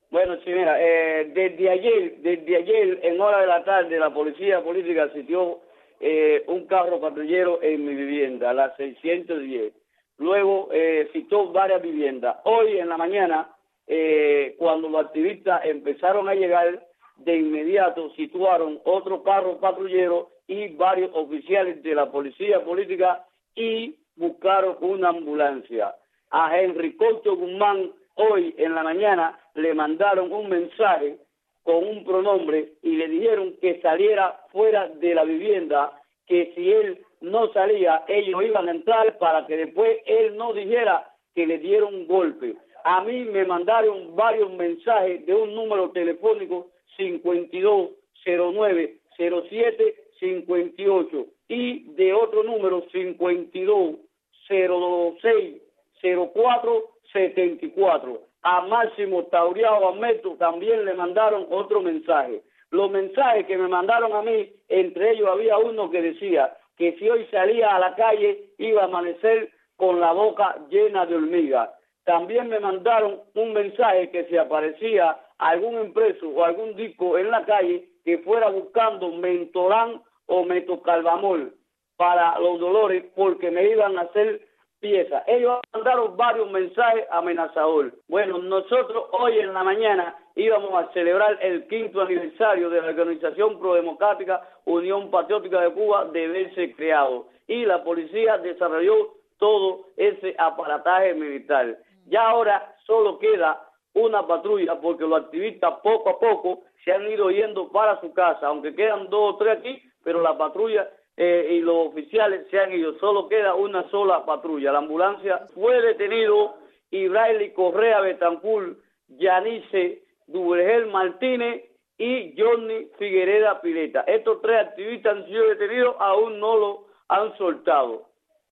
Bueno, sí, mira, desde ayer, en hora de la tarde, la policía política asistió un carro patrullero en mi vivienda, la 610. Luego citó varias viviendas. Hoy en la mañana, cuando los activistas empezaron a llegar, de inmediato situaron otro carro patrullero y varios oficiales de la policía política y buscaron una ambulancia. A Henry Couto Guzmán hoy en la mañana le mandaron un mensaje con un pronombre y le dijeron que saliera fuera de la vivienda, que si él no salía, ellos iban a entrar para que después él no dijera que le dieron un golpe. A mí me mandaron varios mensajes de un número telefónico 52090758 y de otro número 52060474. A Máximo Tauriao Ameto también le mandaron otro mensaje. Los mensajes que me mandaron a mí, entre ellos había uno que decía que si hoy salía a la calle iba a amanecer con la boca llena de hormigas. También me mandaron un mensaje que si aparecía algún impreso o algún disco en la calle que fuera buscando Mentolán o Metocalvamol para los dolores porque me iban a hacer piezas. Ellos mandaron varios mensajes amenazadores. Bueno, nosotros hoy en la mañana íbamos a celebrar el 5º aniversario de la Organización Prodemocrática Unión Patriótica de Cuba de verse creado y la policía desarrolló todo ese aparataje militar. Ya ahora solo queda una patrulla porque los activistas poco a poco se han ido yendo para su casa, aunque quedan 2 o 3 aquí, pero la patrulla y los oficiales se han ido, solo queda una sola patrulla. La ambulancia fue detenido Ibraili Correa Betancourt, Yanice Duvergel Martínez y Johnny Figuereda Pileta. Estos 3 activistas han sido detenidos, aún no lo han soltado.